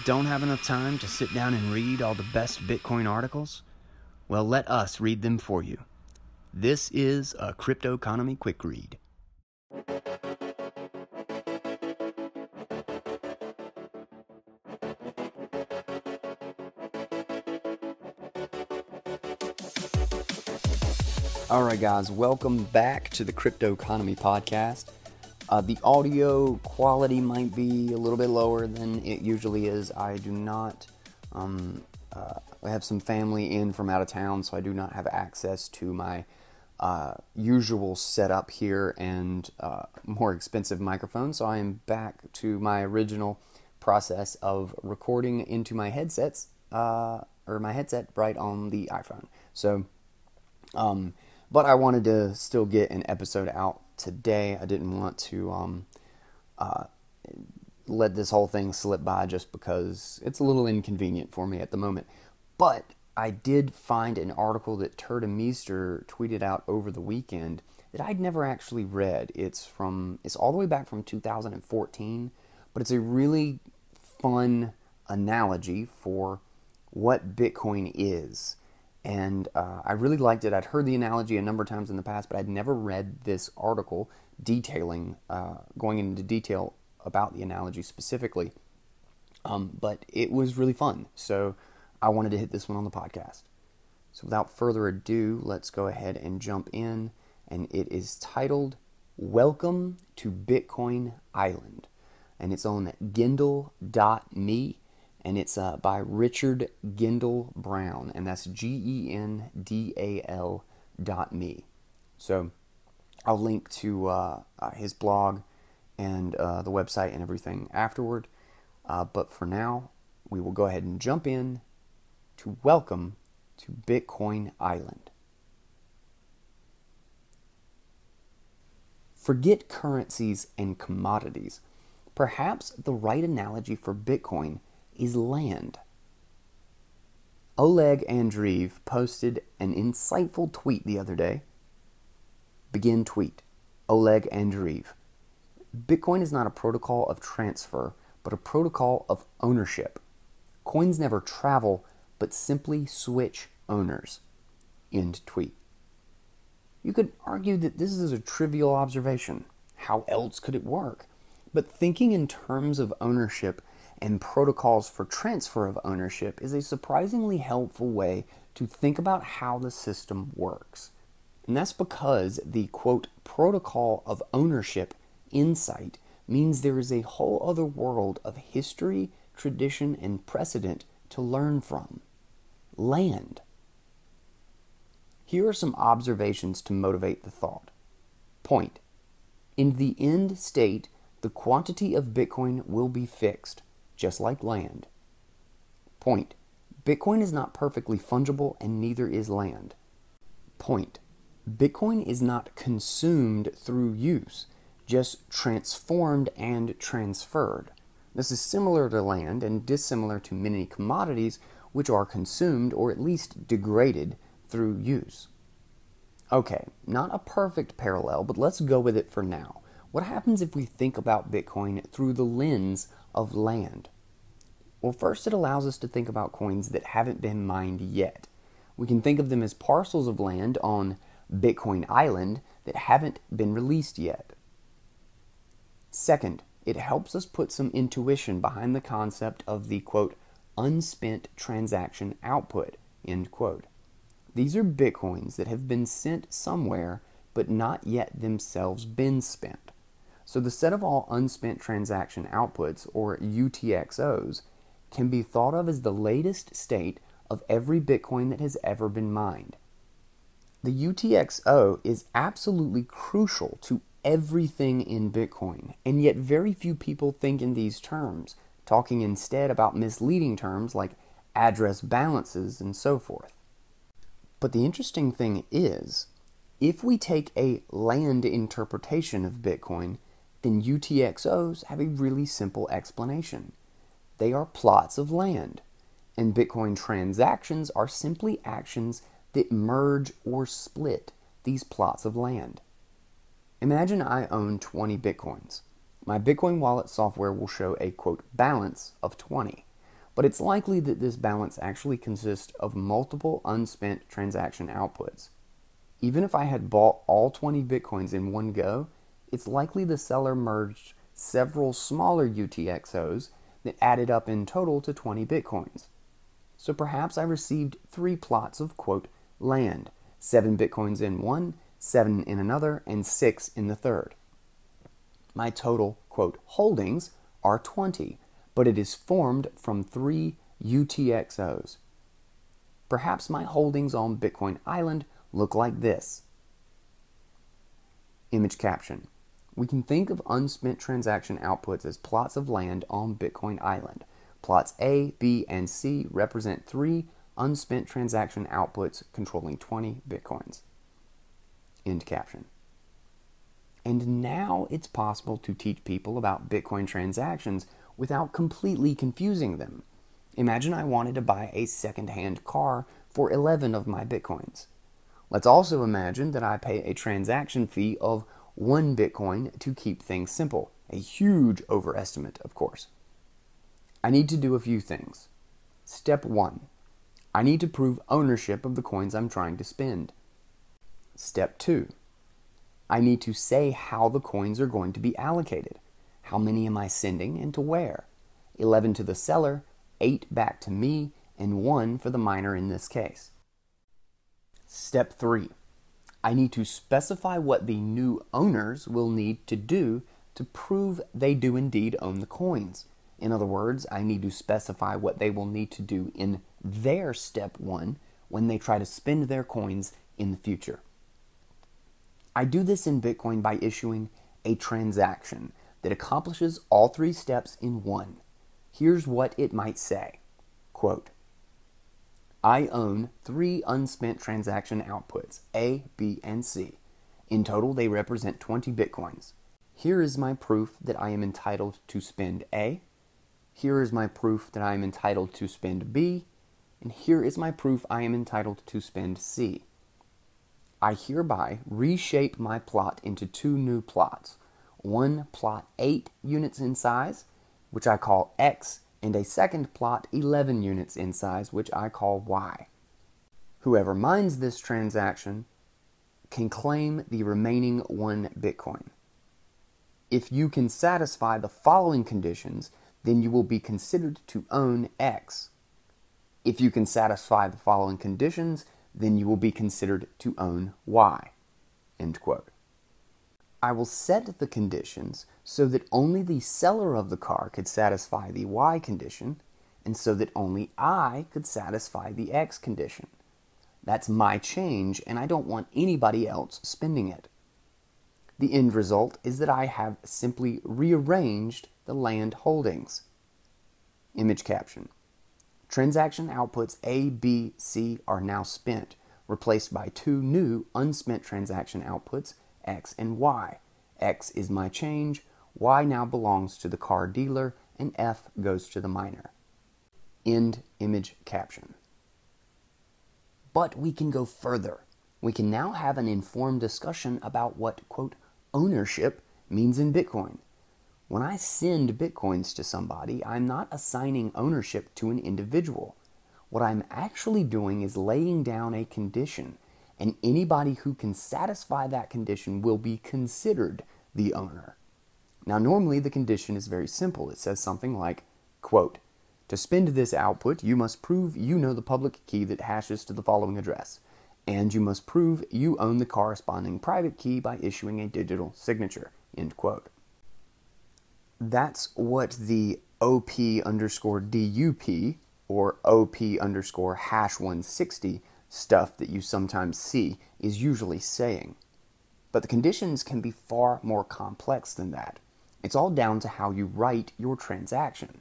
Don't have enough time to sit down and read all the best Bitcoin articles? Well, let us read them for you. This is a Crypto Economy Quick Read. Alright guys, welcome back to the Crypto Economy Podcast. The audio quality might be a little bit lower than it usually is. I do not, I have some family in from out of town, so I do not have access to my usual setup here and more expensive microphone. So I am back to my original process of recording into my headsets, or my headset right on the iPhone. So, but I wanted to still get an episode out today. I didn't want to let this whole thing slip by just because it's a little inconvenient for me at the moment. But I did find an article that Turda Meester tweeted out over the weekend that I'd never actually read. It's all the way back from 2014, but it's a really fun analogy for what Bitcoin is. And I really liked it. I'd heard the analogy a number of times in the past, but I'd never read this article detailing, going into detail about the analogy specifically. But it was really fun, so I wanted to hit this one on the podcast. So without further ado, let's go ahead and jump in. And it is titled, Welcome to Bitcoin Island. And it's on Gendal.me. And it's by Richard Gendal Brown, and that's GENDAL.me. So I'll link to his blog and the website and everything afterward. But for now, we will go ahead and jump in to Welcome to Bitcoin Island. Forget currencies and commodities. Perhaps the right analogy for Bitcoin is land. Oleg Andreev posted an insightful tweet the other day. Begin tweet. Oleg Andreev. Bitcoin is not a protocol of transfer, but a protocol of ownership. Coins never travel, but simply switch owners. End tweet. You could argue that this is a trivial observation. How else could it work? But thinking in terms of ownership and protocols for transfer of ownership is a surprisingly helpful way to think about how the system works. And that's because the, quote, protocol of ownership insight means there is a whole other world of history, tradition, and precedent to learn from. Land. Here are some observations to motivate the thought. Point. In the end state, the quantity of Bitcoin will be fixed, just like land. Point. Bitcoin is not perfectly fungible and neither is land. Point. Bitcoin is not consumed through use, just transformed and transferred. This is similar to land and dissimilar to many commodities which are consumed or at least degraded through use. Okay, not a perfect parallel, but let's go with it for now. What happens if we think about Bitcoin through the lens of land? Well, first it allows us to think about coins that haven't been mined yet. We can think of them as parcels of land on Bitcoin Island that haven't been released yet. Second, it helps us put some intuition behind the concept of the, quote, unspent transaction output, end quote. These are Bitcoins that have been sent somewhere but not yet themselves been spent. So the set of all unspent transaction outputs, or UTXOs, can be thought of as the latest state of every Bitcoin that has ever been mined. The UTXO is absolutely crucial to everything in Bitcoin, and yet very few people think in these terms, talking instead about misleading terms like address balances and so forth. But the interesting thing is, if we take a land interpretation of Bitcoin, then UTXOs have a really simple explanation. They are plots of land, and Bitcoin transactions are simply actions that merge or split these plots of land. Imagine I own 20 Bitcoins. My Bitcoin wallet software will show a, quote, balance of 20. but it's likely that this balance actually consists of multiple unspent transaction outputs. Even if I had bought all 20 Bitcoins in one go, it's likely the seller merged several smaller UTXOs that added up in total to 20 Bitcoins. So perhaps I received 3 plots of, quote, land, 7 Bitcoins in one, 7 in another, and 6 in the third. My total, quote, holdings are 20, but it is formed from 3 UTXOs. Perhaps my holdings on Bitcoin Island look like this. Image caption. We can think of unspent transaction outputs as plots of land on Bitcoin Island. Plots A, B, and C represent 3 unspent transaction outputs controlling 20 Bitcoins. End caption. And now it's possible to teach people about Bitcoin transactions without completely confusing them. Imagine I wanted to buy a second-hand car for 11 of my Bitcoins. Let's also imagine that I pay a transaction fee of 1 Bitcoin to keep things simple. A huge overestimate, of course. I need to do a few things. Step 1. I need to prove ownership of the coins I'm trying to spend. Step 2. I need to say how the coins are going to be allocated. How many am I sending and to where? 11 to the seller, 8 back to me, and 1 for the miner in this case. Step 3. I need to specify what the new owners will need to do to prove they do indeed own the coins. In other words, I need to specify what they will need to do in their step 1 when they try to spend their coins in the future. I do this in Bitcoin by issuing a transaction that accomplishes all 3 steps in one. Here's what it might say. Quote, I own 3 unspent transaction outputs, A, B, and C. In total, they represent 20 Bitcoins. Here is my proof that I am entitled to spend A. Here is my proof that I am entitled to spend B. And here is my proof I am entitled to spend C. I hereby reshape my plot into 2 new plots. One plot 8 units in size, which I call X, and a second plot 11 units in size, which I call Y. Whoever mines this transaction can claim the remaining 1 Bitcoin. If you can satisfy the following conditions, then you will be considered to own X. If you can satisfy the following conditions, then you will be considered to own Y. End quote. I will set the conditions so that only the seller of the car could satisfy the Y condition, and so that only I could satisfy the X condition. That's my change, and I don't want anybody else spending it. The end result is that I have simply rearranged the land holdings. Image caption. Transaction outputs A, B, C are now spent, replaced by 2 new unspent transaction outputs, X and Y. X is my change, Y now belongs to the car dealer, and F goes to the miner. End image caption. But we can go further. We can now have an informed discussion about what, quote, ownership means in Bitcoin. When I send Bitcoins to somebody, I'm not assigning ownership to an individual. What I'm actually doing is laying down a condition, and anybody who can satisfy that condition will be considered the owner. Now, normally the condition is very simple. It says something like, quote, to spend this output, you must prove you know the public key that hashes to the following address, and you must prove you own the corresponding private key by issuing a digital signature, end quote. That's what the OP_DUP or OP_hash160 stuff that you sometimes see is usually saying. But the conditions can be far more complex than that. It's all down to how you write your transaction.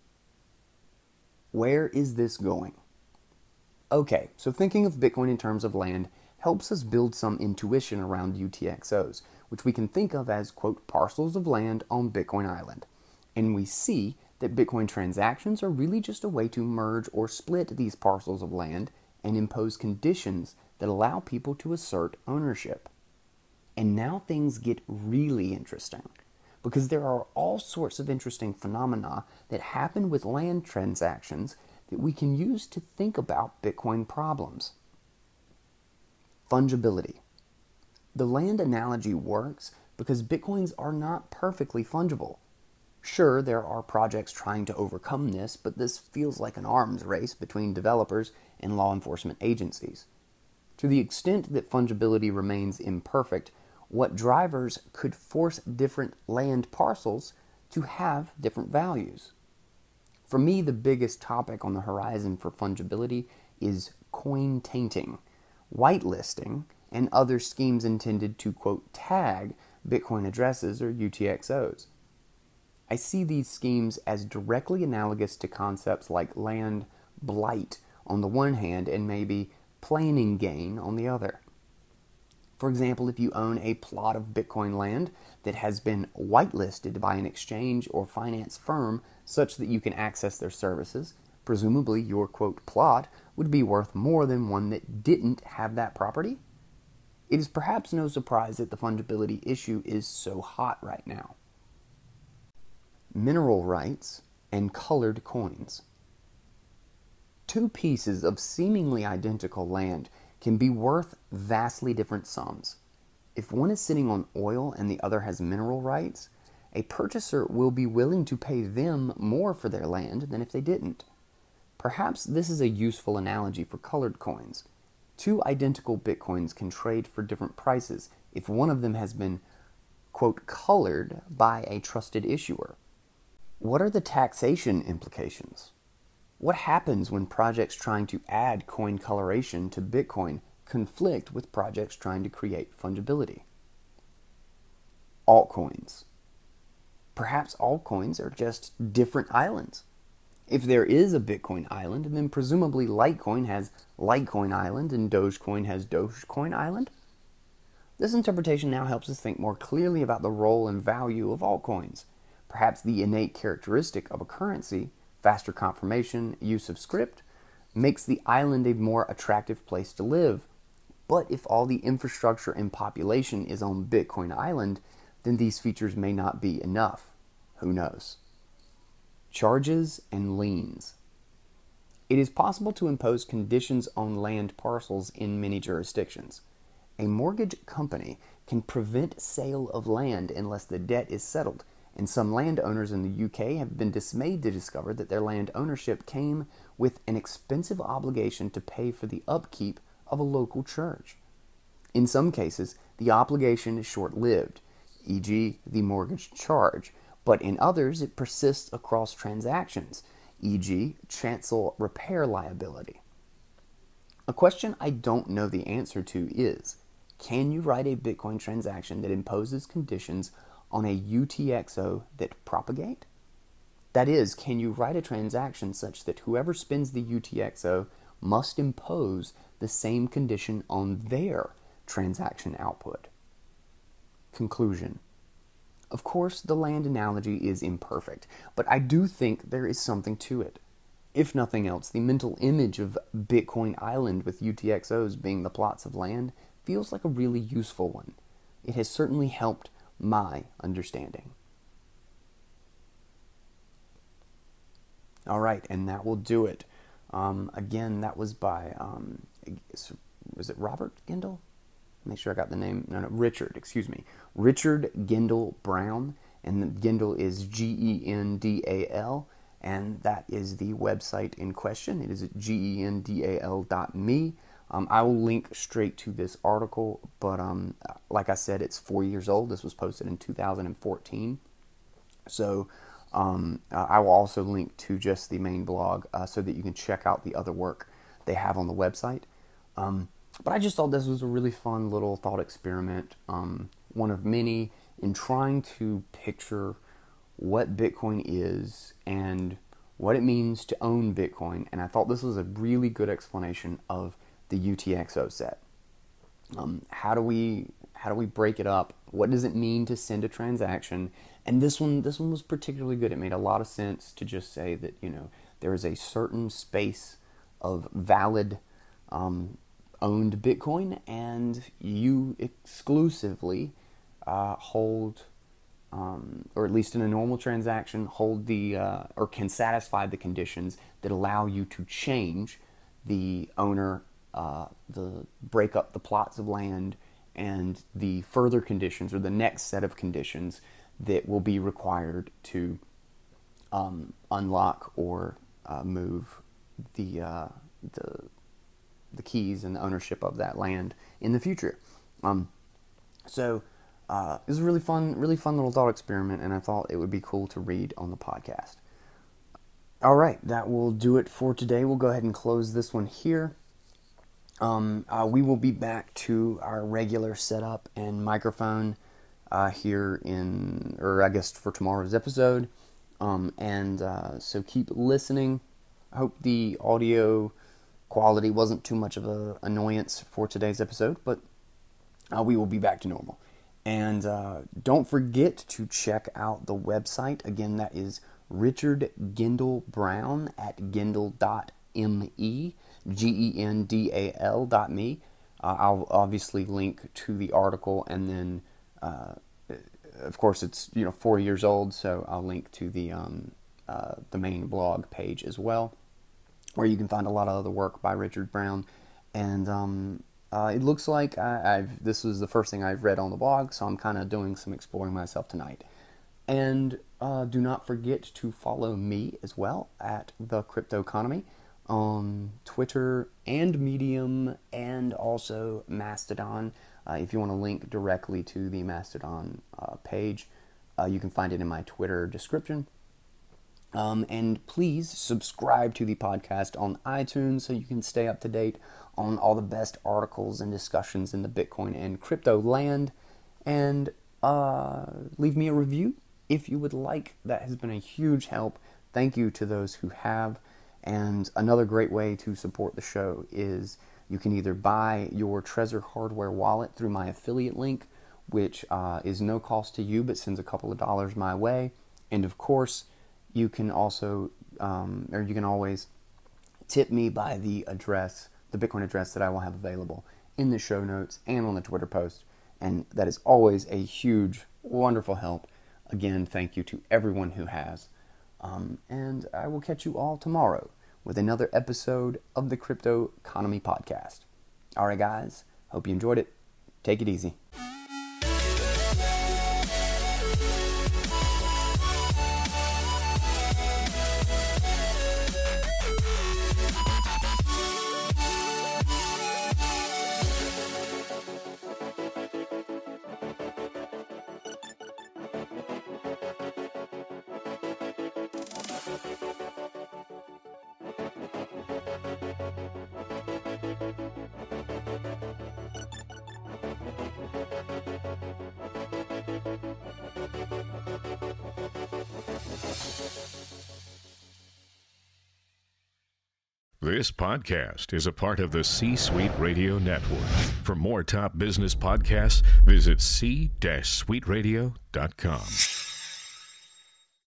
Where is this going? Okay, so thinking of Bitcoin in terms of land helps us build some intuition around UTXOs, which we can think of as, quote, parcels of land on Bitcoin Island. And we see that Bitcoin transactions are really just a way to merge or split these parcels of land and impose conditions that allow people to assert ownership. And now things get really interesting, because there are all sorts of interesting phenomena that happen with land transactions that we can use to think about Bitcoin problems. Fungibility. The land analogy works because Bitcoins are not perfectly fungible. Sure, there are projects trying to overcome this, but this feels like an arms race between developers and law enforcement agencies. To the extent that fungibility remains imperfect, what drivers could force different land parcels to have different values? For me, the biggest topic on the horizon for fungibility is coin tainting, whitelisting, and other schemes intended to, quote, tag Bitcoin addresses or UTXOs. I see these schemes as directly analogous to concepts like land blight on the one hand and maybe planning gain on the other. For example, if you own a plot of Bitcoin land that has been whitelisted by an exchange or finance firm such that you can access their services, presumably your, quote, plot would be worth more than one that didn't have that property. It is perhaps no surprise that the fungibility issue is so hot right now. Mineral rights and colored coins. Two pieces of seemingly identical land can be worth vastly different sums. If one is sitting on oil and the other has mineral rights, a purchaser will be willing to pay them more for their land than if they didn't. Perhaps this is a useful analogy for colored coins. Two identical Bitcoins can trade for different prices if one of them has been, quote, colored by a trusted issuer. What are the taxation implications? What happens when projects trying to add coin coloration to Bitcoin conflict with projects trying to create fungibility? Altcoins. Perhaps altcoins are just different islands. If there is a Bitcoin island, then presumably Litecoin has Litecoin Island and Dogecoin has Dogecoin Island. This interpretation now helps us think more clearly about the role and value of altcoins. Perhaps the innate characteristic of a currency, faster confirmation, use of script, makes the island a more attractive place to live. But if all the infrastructure and population is on Bitcoin Island, then these features may not be enough. Who knows? Charges and liens. It is possible to impose conditions on land parcels in many jurisdictions. A mortgage company can prevent sale of land unless the debt is settled, and some landowners in the UK have been dismayed to discover that their land ownership came with an expensive obligation to pay for the upkeep of a local church. In some cases, the obligation is short-lived, e.g., the mortgage charge, but in others it persists across transactions, e.g., chancel repair liability. A question I don't know the answer to is, can you write a Bitcoin transaction that imposes conditions on a UTXO that propagate? That is, can you write a transaction such that whoever spends the UTXO must impose the same condition on their transaction output? Conclusion. Of course, the land analogy is imperfect, but I do think there is something to it. If nothing else, the mental image of Bitcoin Island with UTXOs being the plots of land feels like a really useful one. It has certainly helped my understanding. All right, and that will do it. Again, that was by, was it Robert Gendel? Make sure I got the name. No, Richard, excuse me. Richard Gendel Brown, and Gendel is Gendal, and that is the website in question. It is at gendal.me. I will link straight to this article, but like I said, it's 4 years old. This was posted in 2014. So I will also link to just the main blog so that you can check out the other work they have on the website. But I just thought this was a really fun little thought experiment, one of many, in trying to picture what Bitcoin is and what it means to own Bitcoin. And I thought this was a really good explanation of the UTXO set. How do we break it up? What does it mean to send a transaction? And this one was particularly good. It made a lot of sense to just say that, there is a certain space of valid owned Bitcoin, and you exclusively hold or at least in a normal transaction, hold the or can satisfy the conditions that allow you to change the owner, break up the plots of land, and the further conditions or the next set of conditions that will be required to unlock or move the keys and the ownership of that land in the future. So it was a really fun little thought experiment, and I thought it would be cool to read on the podcast. All right, that will do it for today. We'll go ahead and close this one here. We will be back to our regular setup and microphone here for tomorrow's episode. So keep listening. I hope the audio quality wasn't too much of an annoyance for today's episode, but we will be back to normal. And don't forget to check out the website. Again, that is Richard Gendal Brown at gendal.me, GENDAL.me. I'll obviously link to the article, and then, of course, it's 4 years old, so I'll link to the main blog page as well, where you can find a lot of other work by Richard Brown. And it looks like this was the first thing I've read on the blog, so I'm kind of doing some exploring myself tonight. And do not forget to follow me as well at The Crypto Economy on Twitter and Medium, and also Mastodon. If you want to link directly to the Mastodon page, you can find it in my Twitter description. And please subscribe to the podcast on iTunes so you can stay up to date on all the best articles and discussions in the Bitcoin and crypto land. And leave me a review if you would like. That has been a huge help. Thank you to those who have. And another great way to support the show is you can either buy your Trezor hardware wallet through my affiliate link, which is no cost to you but sends a couple of dollars my way. And of course, you can also, you can always tip me by the Bitcoin address that I will have available in the show notes and on the Twitter post. And that is always a huge, wonderful help. Again, thank you to everyone who has. And I will catch you all tomorrow with another episode of the Crypto Economy Podcast. All right, guys. Hope you enjoyed it. Take it easy. This podcast is a part of the C-Suite Radio Network. For more top business podcasts, visit c-suiteradio.com.